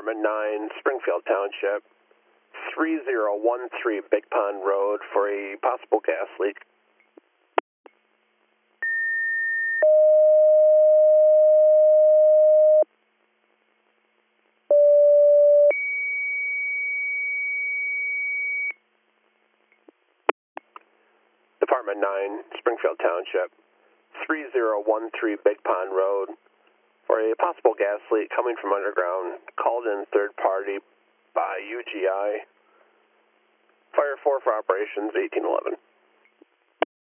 Department 9, Springfield Township, 3013 Big Pond Road for a possible gas leak. Department 9, Springfield Township, 3013 Big Pond Road for a possible gas leak coming from underground, called in third party by UGI. Fire 4 for operations 1811.